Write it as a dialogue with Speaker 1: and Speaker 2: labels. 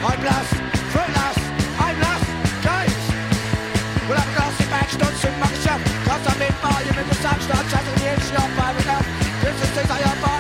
Speaker 1: I'm blessed, fruitless, I'm less, guys. We'll have a glassy bag, don't soon, my chef. Cause I'm in volume in the sun, start chatting the inch, you're 5 and up. This is things I am.